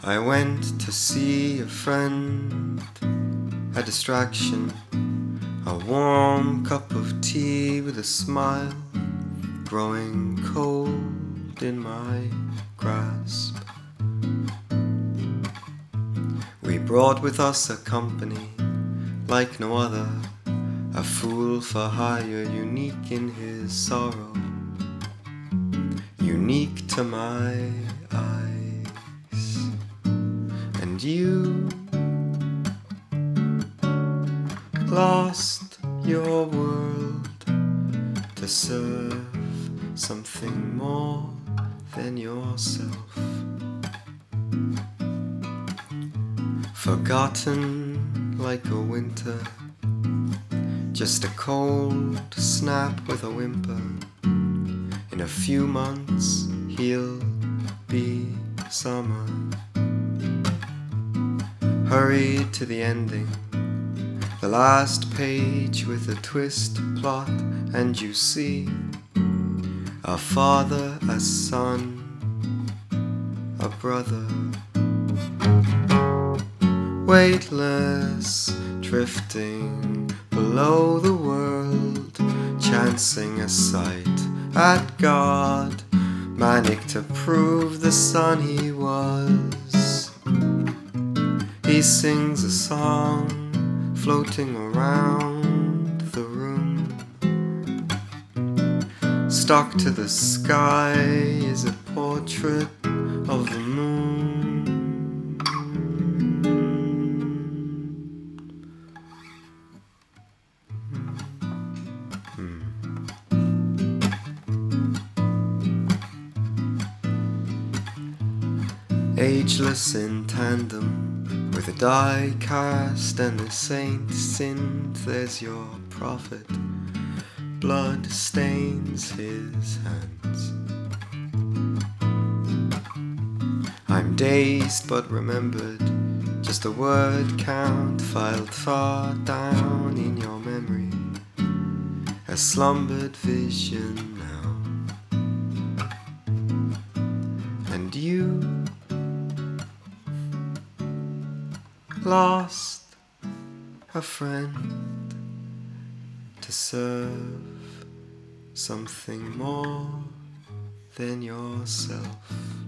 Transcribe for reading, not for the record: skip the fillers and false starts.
I went to see a friend, a distraction, a warm cup of tea with a smile growing cold in my grasp. We brought with us a company like no other, a fool for hire, unique in his sorrow, unique to my eyes. And you lost your world to serve something more than yourself. Forgotten like a winter, just a cold snap with a whimper. In a few months he'll be summer. Hurried to the ending, the last page with a twist plot, and you see a father, a son, a brother, weightless, drifting below the world, chancing a sight at God, manic to prove the son he was. He sings a song floating around the room. Stuck to the sky is a portrait of the moon. Ageless in tandem with a die cast and the saint sinned. There's your prophet, blood stains his hands. I'm dazed but remembered, just a word count filed far down in your memory, a slumbered vision now. And you lost a friend to serve something more than yourself.